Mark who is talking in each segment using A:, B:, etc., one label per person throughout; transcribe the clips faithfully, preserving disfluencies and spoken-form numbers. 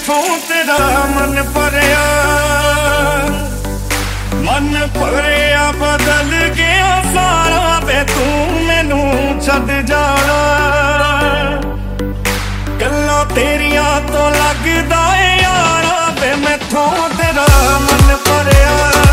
A: मैथों तेरा मन भरिया मन भरिया बदल गया सारा वे तू मैनू छड्ड जाना गल्लां तेरियां तो लगदा है यारा वे मैथों तेरा मन भरिया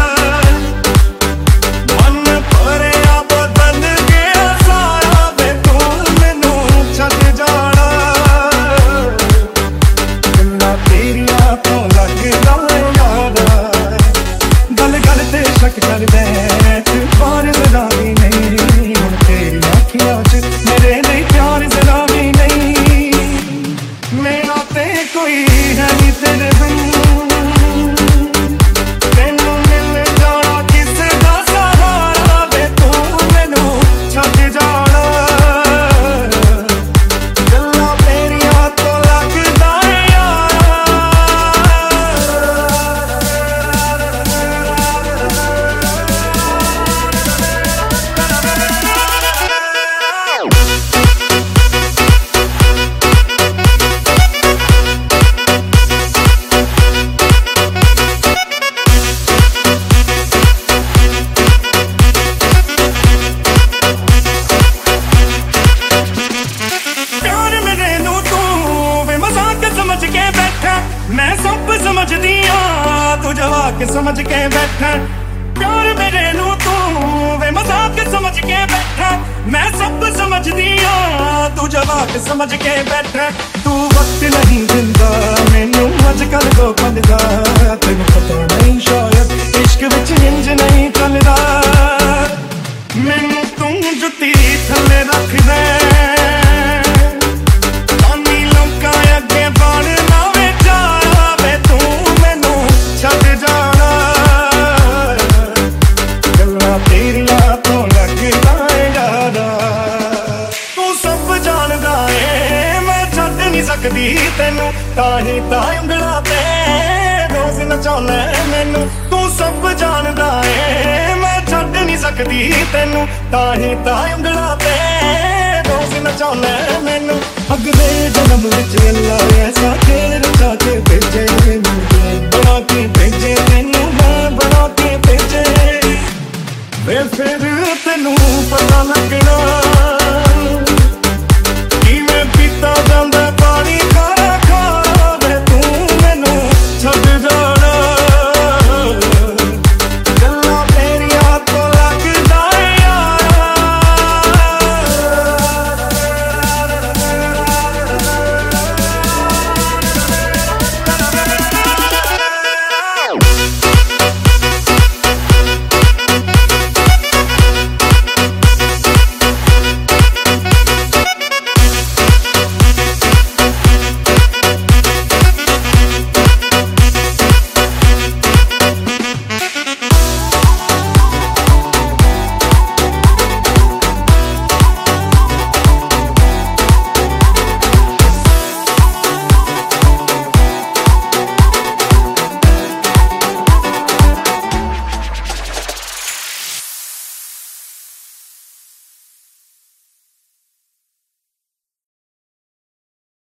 A: मैं सब समझदी हाँ तू जवाक समझ के बैठा प्यार मेरे नू तू वे मजाक समझ के बैठा मैं सब समझदी हाँ तू जवाक समझ के बैठा तू वक्त नहीं दिंदा मैनू अजकल दो पलदा तेनू पता नहीं शायद इश्क विच इंज नहीं चलदा मैनू तू जुत्ती थल्ले रख दे सकदी तेनू ताही ताई उंगला ते रोज नचाउना मैनू तू सब जानदा है मैं छड्ड नहीं सकदी तेनू ताही ताई उंगला ते रोज नचाउना मैनू अगले जन्म विच अल्लाह ऐसा